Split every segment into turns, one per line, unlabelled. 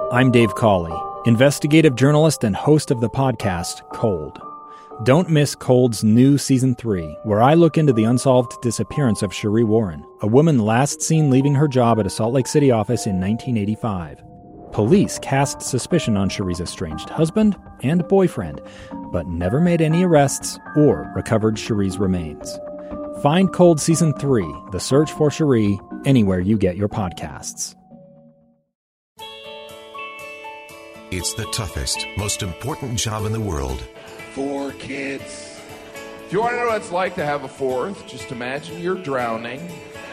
I'm Dave Cawley, investigative journalist and host of the podcast Cold. Don't miss Cold's new Season 3, where I look into the unsolved disappearance of Sheree Warren, a woman last seen leaving her job at a Salt Lake City office in 1985. Police cast suspicion on Sheree's estranged husband and boyfriend, but never made any arrests or recovered Sheree's remains. Find Cold Season 3, The Search for Sheree, anywhere you get your podcasts.
It's the toughest, most important job in the world.
4 kids. If you want to know what it's like to have a 4th, just imagine you're drowning,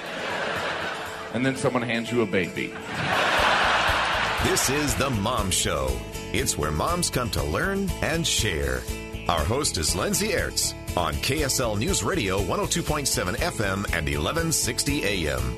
and then someone hands you a baby.
This is The Mom Show. It's where moms come to learn and share. Our host is Lindsay Aerts on KSL News Radio 102.7 FM and 1160 AM.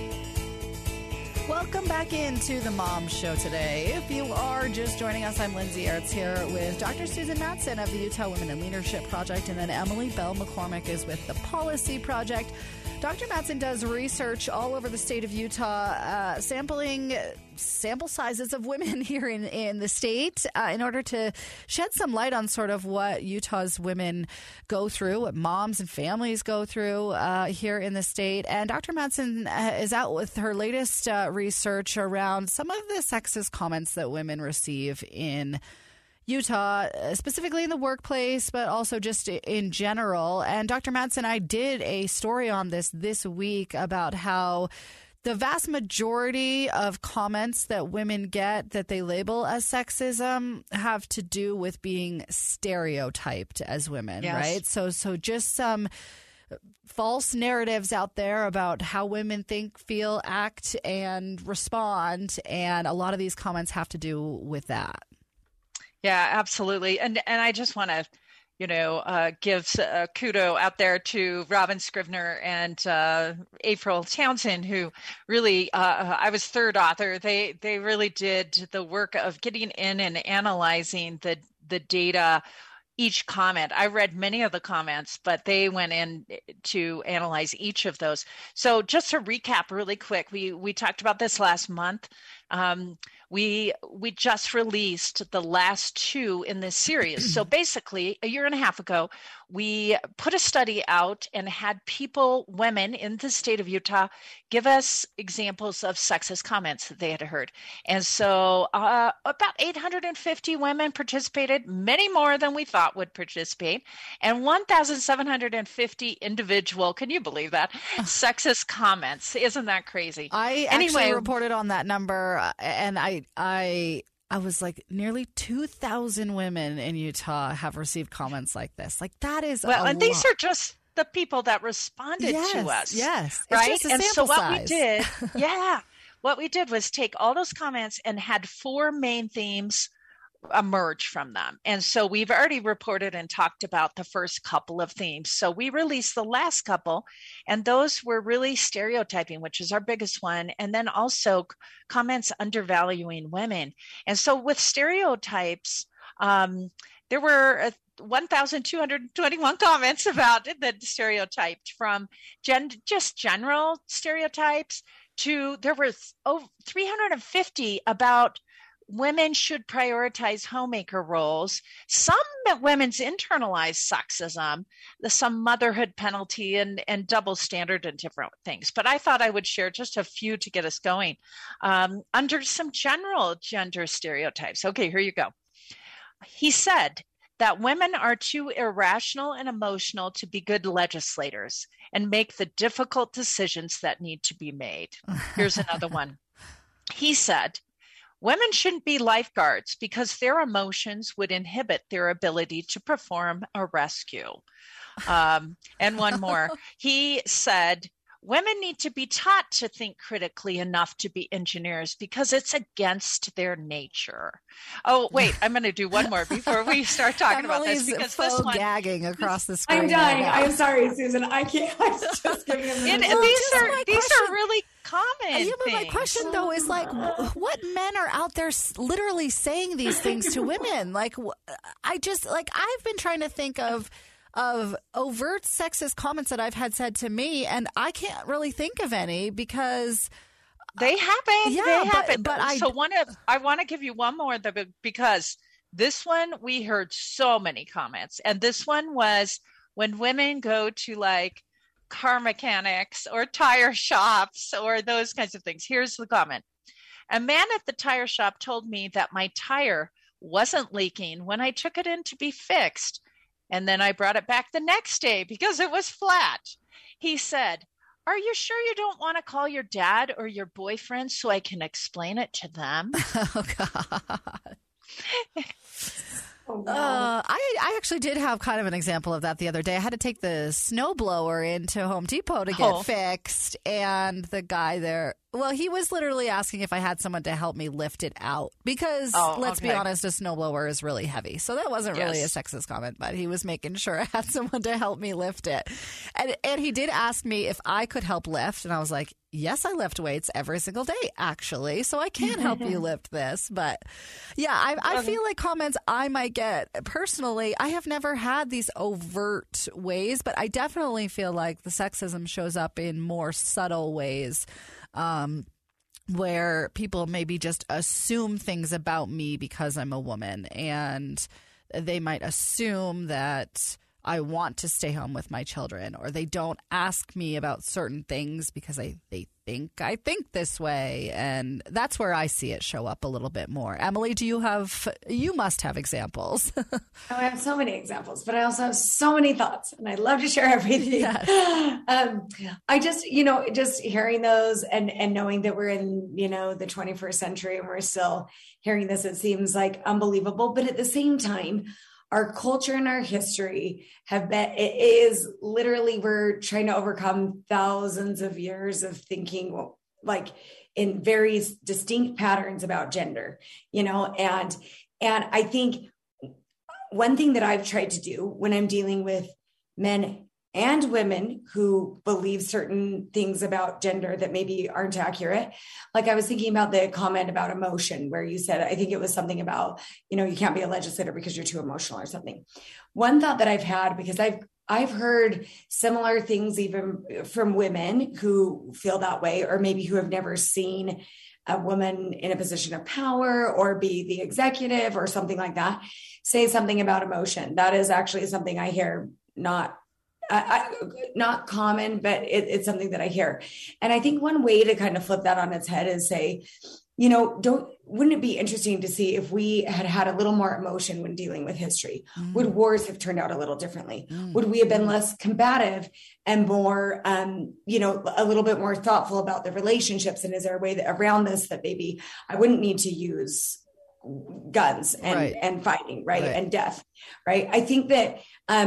Welcome back into the Mom Show today. If you are just joining us, I'm Lindsay Aerts here with Dr. Susan Matson of the Utah Women in Leadership Project, and then Emily Bell McCormick is with the Policy Project. Dr. Matson does research all over the state of Utah, sampling sample sizes of women here in the state in order to shed some light on sort of what Utah's women go through, what moms and families go through here in the state. And Dr. Matson is out with her latest research around some of the sexist comments that women receive in Utah, specifically in the workplace, but also just in general. And Dr. Matson, I did a story on this week about how the vast majority of comments that women get that they label as sexism have to do with being stereotyped as women, yes. Right? So just some false narratives out there about how women think, feel, act, and respond. And a lot of these comments have to do with that.
Yeah, absolutely. And I just want to, give kudo out there to Robin Scrivener and April Townsend, who really, I was third author. They really did the work of getting in and analyzing the data, each comment. I read many of the comments, but they went in to analyze each of those. So just to recap really quick, we talked about this last month. We just released the last 2 in this series. So basically, a year and a half ago, we put a study out and had women in the state of Utah, give us examples of sexist comments that they had heard. And so about 850 women participated, many more than we thought would participate, and 1,750 individual, can you believe that, sexist comments. Isn't that crazy?
I actually reported on that number, and I was like, nearly 2,000 women in Utah have received comments like this. Like, that is
and these are just the people that responded to us.
Yes,
right.
It's just a sample size.
What we did was take all those comments and had 4 main themes emerge from them. And so we've already reported and talked about the first couple of themes. So we released the last couple, and those were really stereotyping, which is our biggest one. And then also comments undervaluing women. And so with stereotypes, there were 1,221 comments about the stereotyped, from just general stereotypes to there were 350 about women should prioritize homemaker roles. Some women's internalized sexism, some motherhood penalty and double standard and different things. But I thought I would share just a few to get us going under some general gender stereotypes. Okay, here you go. He said that women are too irrational and emotional to be good legislators and make the difficult decisions that need to be made. Here's another one. He said, women shouldn't be lifeguards because their emotions would inhibit their ability to perform a rescue. And one more. He said, women need to be taught to think critically enough to be engineers because it's against their nature. Oh, wait, I'm going to do one more before we start talking about this, because this one
gagging across the screen.
I'm dying. I'm sorry, Susan. I can't. I'm just giving them
these are really common
but
things.
My question, though, is like, what men are out there literally saying these things to women? Like, I've been trying to think of overt sexist comments that I've had said to me, and I can't really think of any because
They happen.
Yeah,
they happen.
but
I want to give you one more because this one we heard so many comments, and this one was when women go to like car mechanics or tire shops or those kinds of things. Here's the comment. A man at the tire shop told me that my tire wasn't leaking when I took it in to be fixed. And then I brought it back the next day because it was flat. He said, "Are you sure you don't want to call your dad or your boyfriend so I can explain it to them?"
Oh, God.
Oh, wow.
I actually did have kind of an example of that the other day. I had to take the snowblower into Home Depot to get fixed, and the guy there, well, he was literally asking if I had someone to help me lift it out because, let's be honest, a snowblower is really heavy. So that wasn't really a sexist comment, but he was making sure I had someone to help me lift it. And he did ask me if I could help lift, and I was like, yes, I lift weights every single day, actually, so I can help you lift this. But yeah, I feel like comments I might get personally, I have never had these overt ways, but I definitely feel like the sexism shows up in more subtle ways, where people maybe just assume things about me because I'm a woman, and they might assume that I want to stay home with my children, or they don't ask me about certain things because they think I think this way. And that's where I see it show up a little bit more. Emily, you must have examples.
Oh, I have so many examples, but I also have so many thoughts, and I love to share everything.
Yes.
I just, just hearing those and knowing that we're in, the 21st century and we're still hearing this, it seems like unbelievable. But at the same time, our culture and our history we're trying to overcome thousands of years of thinking like in very distinct patterns about gender, and I think one thing that I've tried to do when I'm dealing with men and women who believe certain things about gender that maybe aren't accurate. Like I was thinking about the comment about emotion where you said, I think it was something about, you can't be a legislator because you're too emotional or something. One thought that I've had, because I've heard similar things even from women who feel that way, or maybe who have never seen a woman in a position of power or be the executive or something like that, say something about emotion. That is actually something I hear not common, but it's something that I hear. And I think one way to kind of flip that on its head is say, wouldn't it be interesting to see if we had a little more emotion when dealing with history? Would wars have turned out a little differently? Would we have been less combative and more, a little bit more thoughtful about the relationships? And is there a way around this that maybe I wouldn't need to use guns and fighting, right? And death, right? I think that,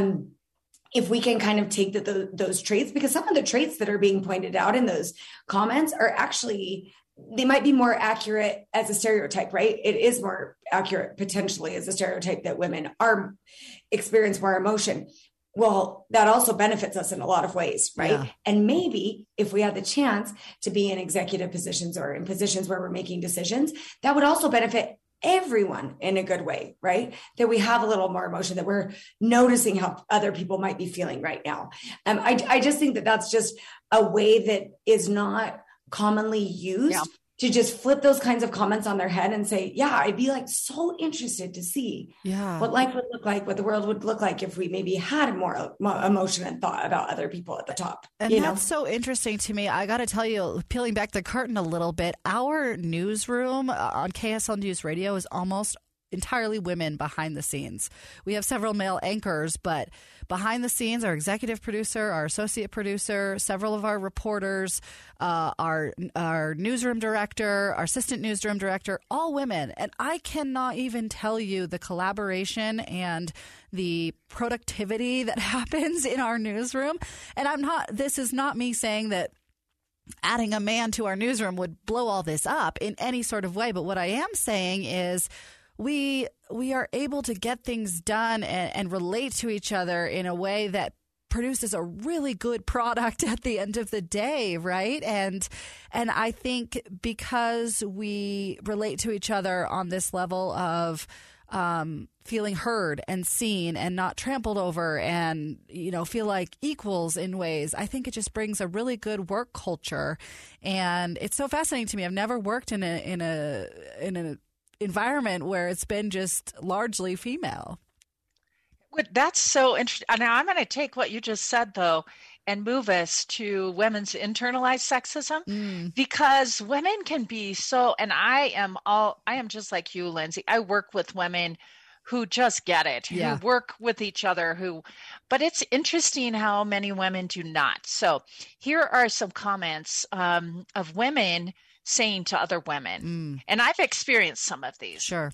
if we can kind of take those traits, because some of the traits that are being pointed out in those comments are actually, they might be more accurate as a stereotype, right? It is more accurate potentially as a stereotype that women experience more emotion. Well, that also benefits us in a lot of ways, right? Yeah. And maybe if we had the chance to be in executive positions or in positions where we're making decisions, that would also benefit everyone in a good way, right? That we have a little more emotion, that we're noticing how other people might be feeling right now. I just think that that's just a way that is not commonly used to just flip those kinds of comments on their head and say, yeah, I'd be like so interested to see what life would look like, what the world would look like if we maybe had more emotion and thought about other people at the top.
And that's so interesting to me. I got to tell you, peeling back the curtain a little bit, our newsroom on KSL News Radio is almost entirely women behind the scenes. We have several male anchors, but behind the scenes, our executive producer, our associate producer, several of our reporters, our newsroom director, our assistant newsroom director, all women. And I cannot even tell you the collaboration and the productivity that happens in our newsroom. And this is not me saying that adding a man to our newsroom would blow all this up in any sort of way. But what I am saying is, we are able to get things done and relate to each other in a way that produces a really good product at the end of the day, right? And I think because we relate to each other on this level of feeling heard and seen and not trampled over and, feel like equals in ways. I think it just brings a really good work culture. And it's so fascinating to me. I've never worked in an environment where it's been just largely female.
That's so interesting. Now I'm going to take what you just said, though, and move us to women's internalized sexism, because women can be so, and I am just like you, Lindsay. I work with women who just get it, who work with each other, but it's interesting how many women do not. So here are some comments of women saying to other women, and I've experienced some of these.
Sure.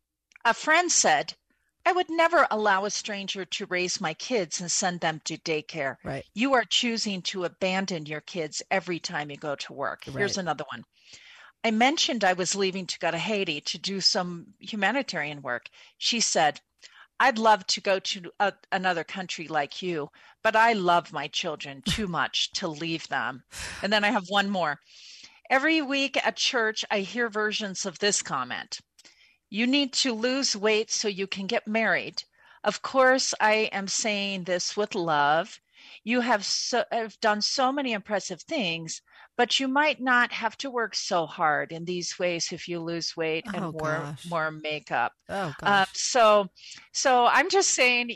A friend said, I would never allow a stranger to raise my kids and send them to daycare.
Right.
You are choosing to abandon your kids every time you go to work. Right. Here's another one. I mentioned I was leaving to go to Haiti to do some humanitarian work. She said, I'd love to go to another country like you, but I love my children too much to leave them. And then I have one more. Every week at church, I hear versions of this comment. You need to lose weight so you can get married. Of course, I am saying this with love. You have done so many impressive things, but you might not have to work so hard in these ways if you lose weight and more makeup.
Oh, gosh.
So I'm just saying,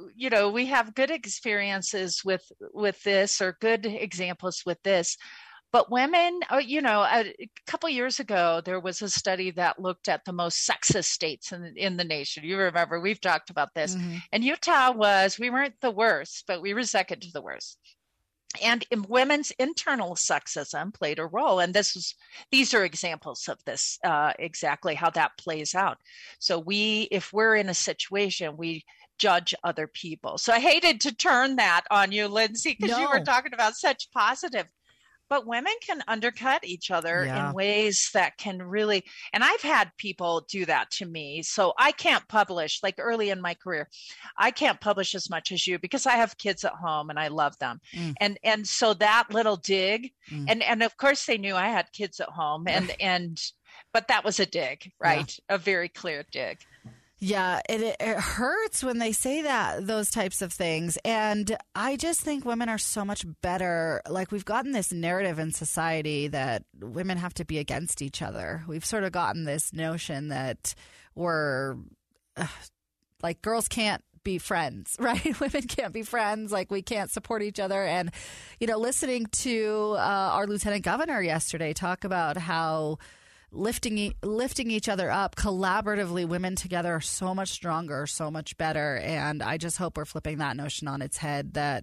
we have good experiences with this, or good examples with this. But women, a couple of years ago, there was a study that looked at the most sexist states in the nation. You remember, we've talked about this. Mm-hmm. And Utah we weren't the worst, but we were second to the worst. And women's internal sexism played a role. And these are examples of this, exactly how that plays out. So if we're in a situation, we judge other people. So I hated to turn that on you, Lindsay, because you were talking about such positive. But women can undercut each other in ways that can really, and I've had people do that to me. So I can't publish, like early in my career, I can't publish as much as you because I have kids at home and I love them. And so that little dig, and of course they knew I had kids at home but that was a dig, right? Yeah. A very clear dig.
Yeah, it hurts when they say those types of things. And I just think women are so much better. Like, we've gotten this narrative in society that women have to be against each other. We've sort of gotten this notion that we're like, girls can't be friends, right? Women can't be friends. Like, we can't support each other. And, listening to our lieutenant governor yesterday talk about how lifting each other up collaboratively, women together are so much stronger, so much better. And I just hope we're flipping that notion on its head, that,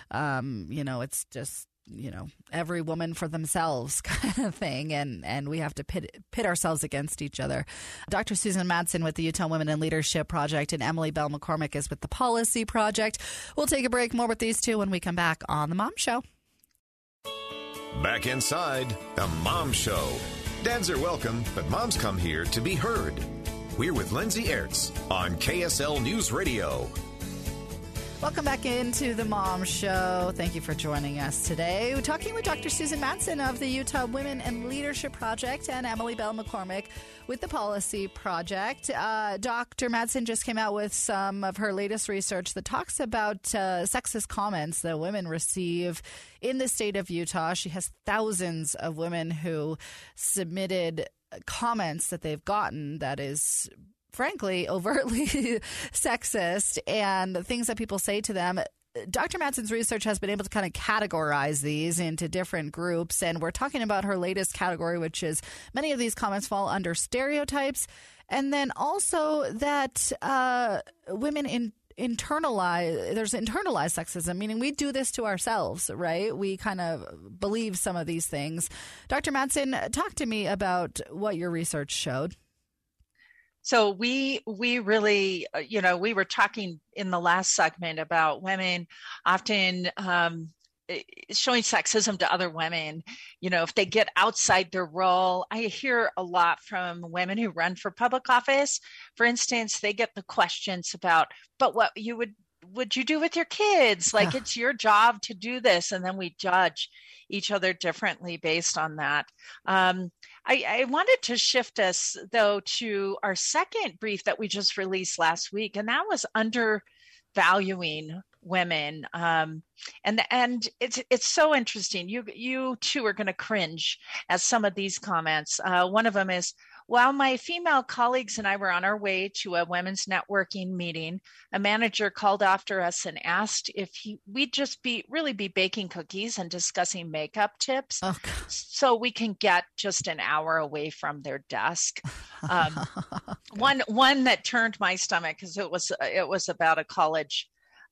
it's just, every woman for themselves kind of thing. And we have to pit ourselves against each other. Dr. Susan Madsen with the Utah Women in Leadership Project, and Emily Bell McCormick is with the Policy Project. We'll take a break. More with these two when we come back on The Mom Show.
Back inside The Mom Show. Dads are welcome, but moms come here to be heard. We're with Lindsay Aerts on KSL News Radio.
Welcome back into The Mom Show. Thank you for joining us today. We're talking with Dr. Susan Madsen of the Utah Women in Leadership Project and Emily Bell McCormick with the Policy Project. Dr. Madsen just came out with some of her latest research that talks about sexist comments that women receive in the state of Utah. She has thousands of women who submitted comments that they've gotten that is frankly, overtly sexist, and things that people say to them. Dr. Madsen's research has been able to kind of categorize these into different groups, and we're talking about her latest category, which is many of these comments fall under stereotypes, and then also that women there's internalized sexism, meaning we do this to ourselves, right? We kind of believe some of these things. Dr. Madsen, talk to me about what your research showed.
So we really, we were talking in the last segment about women often showing sexism to other women. If they get outside their role, I hear a lot from women who run for public office. For instance, they get the questions about, but would you do with your kids? Like, it's your job to do this. And then we judge each other differently based on that. I wanted to shift us, though, to our second brief that we just released last week, and that was undervaluing women. And it's so interesting. You too are going to cringe at some of these comments. One of them is, while my female colleagues and I were on our way to a women's networking meeting, a manager called after us and asked if we'd just be baking cookies and discussing makeup tips, so we can get just an hour away from their desk. One that turned my stomach, because it was about a college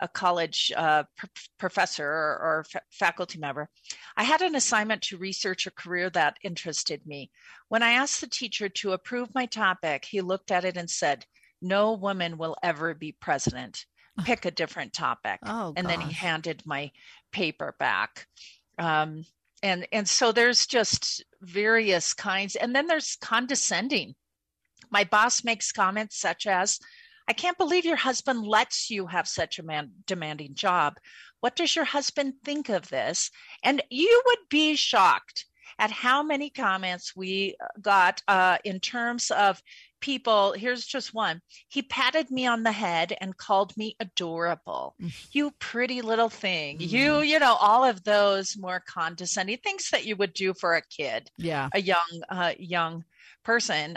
professor or faculty member. I had an assignment to research a career that interested me. When I asked the teacher to approve my topic, he looked at it and said, "No woman will ever be president. Pick a different topic." And then he handed my paper back. And so there's just various kinds. And then there's condescending. My boss makes comments such as, "I can't believe your husband lets you have such a demanding job. What does your husband think of this?" And you would be shocked at how many comments we got in terms of people. Here's just one. "He patted me on the head and called me adorable. You pretty little thing." You know, all of those more condescending things that you would do for a kid, a young person.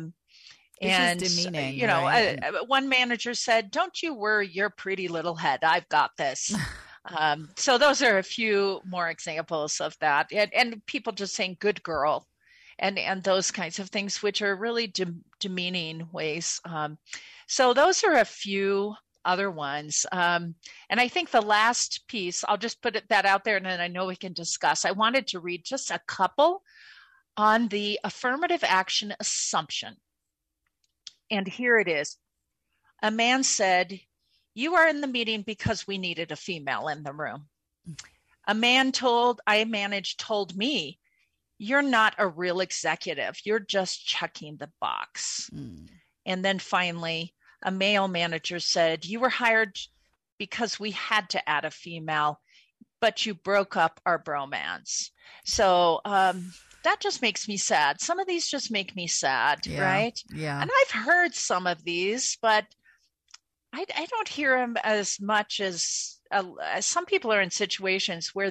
And,
demeaning,
you know,
right?
One manager said, "Don't you worry your pretty little head. I've got this." So those are a few more examples of that. And people just saying "good girl" and those kinds of things, which are really demeaning ways. So those are a few other ones. And I think the last piece, I'll just put that out there and then I know we can discuss. I wanted to read just a couple on the affirmative action assumption. And here it is. A man said, "You are in the meeting because we needed a female in the room." A man I managed told me, "You're not a real executive. You're just checking the box." And then finally, a male manager said, "You were hired because we had to add a female, but you broke up our bromance." So, that just makes me sad. Some of these just make me sad, right? Yeah. And I've heard some of these, but I don't hear them as much as some people are in situations where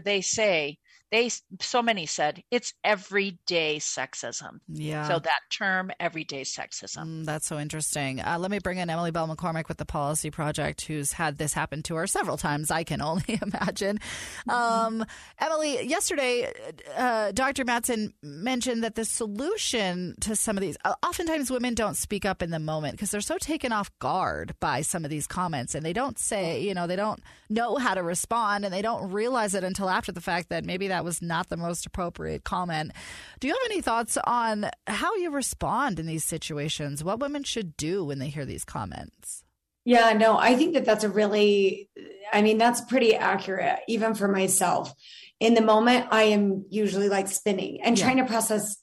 so many said it's everyday sexism. Yeah. So that term, everyday sexism.
That's so interesting. Let me bring in Emily Bell McCormick with the Policy Project, who's had this happen to her several times, I can only imagine. Emily, yesterday, Dr. Mattson mentioned that the solution to some of these, oftentimes women don't speak up in the moment because they're so taken off guard by some of these comments, and they don't say, they don't know how to respond, and they don't realize it until after the fact that maybe that was not the most appropriate comment. Do you have any thoughts on how you respond in these situations? What women should do when they hear these comments?
Yeah, no, I think that's that's pretty accurate, even for myself. In the moment, I am usually like spinning and trying to process,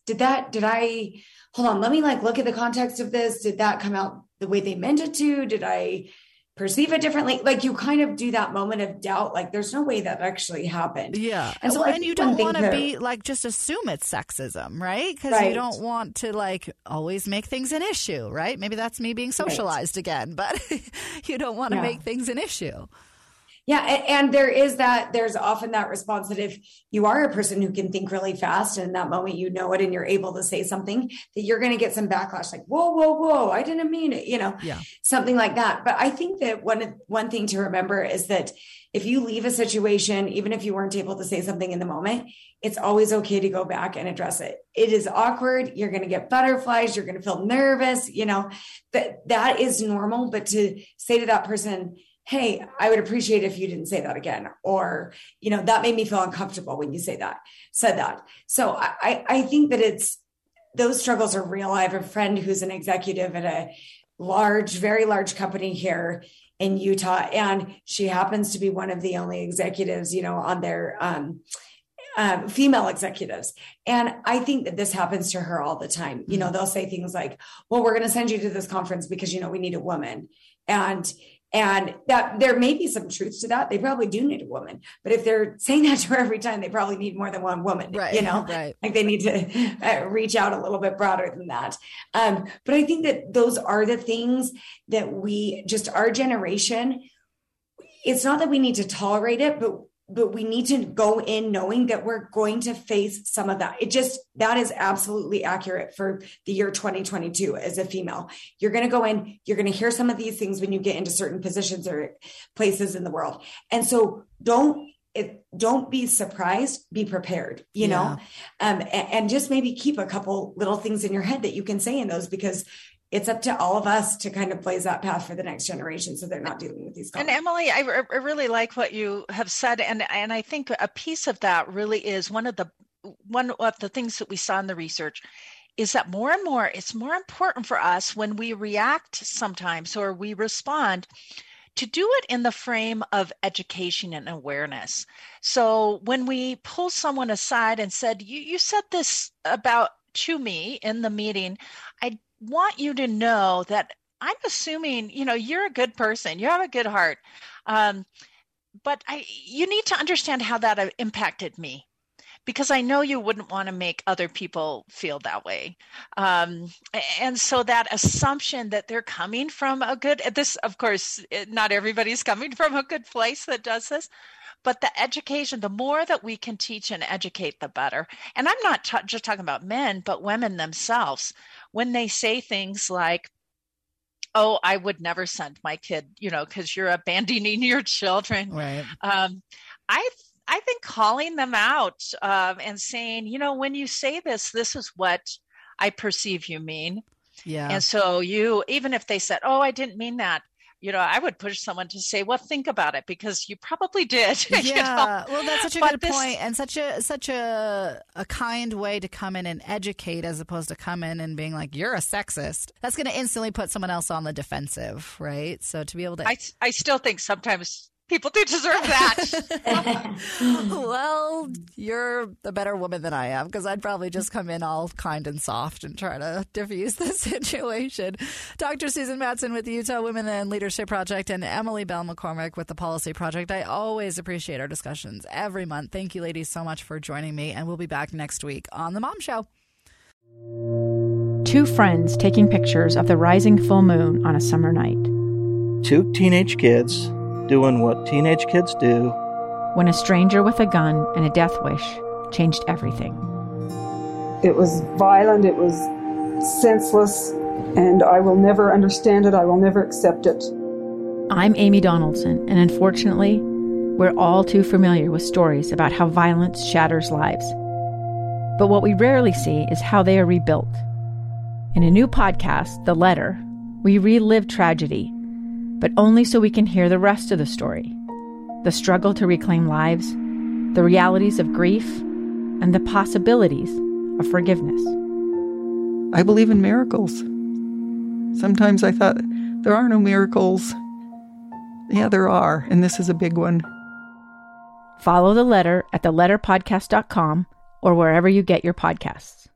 hold on, let me look at the context of this. Did that come out the way they meant it to? Did I perceive it differently? You kind of do that moment of doubt, there's no way that actually happened.
Yeah. And so and you don't want to be just assume it's sexism, right? Because you don't want to always make things an issue, right? Maybe that's me being socialized again, but you don't want to make things an issue.
Yeah. And there's often that response that if you are a person who can think really fast and in that moment, it, and you're able to say something, that you're going to get some backlash, whoa, I didn't mean it, something like that. But I think that one thing to remember is that if you leave a situation, even if you weren't able to say something in the moment, it's always okay to go back and address it. It is awkward. You're going to get butterflies. You're going to feel nervous, that is normal. But to say to that person, "Hey, I would appreciate if you didn't say that again," or, that made me feel uncomfortable when you said that. So I think that those struggles are real. I have a friend who's an executive at a very large company here in Utah, and she happens to be one of the only executives, on their female executives. And I think that this happens to her all the time. They'll say things like, "Well, we're going to send you to this conference because, we need a woman." And And that there may be some truth to that. They probably do need a woman, but if they're saying that to her every time, they probably need more than one woman,
right,
right. Like they need to reach out a little bit broader than that. But I think that those are the things that our generation, it's not that we need to tolerate it, but we need to go in knowing that we're going to face some of that. That is absolutely accurate for the year 2022 as a female. You're going to go in, you're going to hear some of these things when you get into certain positions or places in the world. And so don't be surprised, be prepared, you know, and just maybe keep a couple little things in your head that you can say in those, because it's up to all of us to kind of blaze that path for the next generation so they're not dealing with these comments.
And Emily, I really like what you have said. And I think a piece of that really is one of the things that we saw in the research is that more and more, it's more important for us when we react sometimes or we respond to do it in the frame of education and awareness. So when we pull someone aside and said, you said this to me in the meeting, I want you to know that I'm assuming, you're a good person. You have a good heart. But you need to understand how that impacted me, because I know you wouldn't want to make other people feel that way. And so that assumption that they're coming from this, of course, not everybody's coming from a good place that does this. But the education, the more that we can teach and educate, the better. And I'm not just talking about men, but women themselves. When they say things like, oh, I would never send my kid, because you're abandoning your children. Right. I think calling them out and saying, when you say this is what I perceive you mean. Yeah. And so even if they said, oh, I didn't mean that, I would push someone to say, well, think about it, because you probably did.
Yeah. Well, that's such a good point, and such a kind way to come in and educate, as opposed to come in and being like, you're a sexist. That's going to instantly put someone else on the defensive, right? So to be able to,
I still think sometimes people do deserve that.
Well, you're a better woman than I am, because I'd probably just come in all kind and soft and try to diffuse the situation. Dr. Susan Matson with the Utah Women in Leadership Project and Emily Bell McCormick with the Policy Project. I always appreciate our discussions every month. Thank you, ladies, so much for joining me, and we'll be back next week on The Mom Show.
Two friends taking pictures of the rising full moon on a summer night.
Two teenage kids doing what teenage kids do.
When a stranger with a gun and a death wish changed everything.
It was violent, it was senseless, and I will never understand it, I will never accept it.
I'm Amy Donaldson, and unfortunately, we're all too familiar with stories about how violence shatters lives. But what we rarely see is how they are rebuilt. In a new podcast, The Letter, we relive tragedy, but only so we can hear the rest of the story. The struggle to reclaim lives, the realities of grief, and the possibilities of forgiveness.
I believe in miracles. Sometimes I thought, there are no miracles. Yeah, there are, and this is a big one.
Follow The Letter at theletterpodcast.com or wherever you get your podcasts.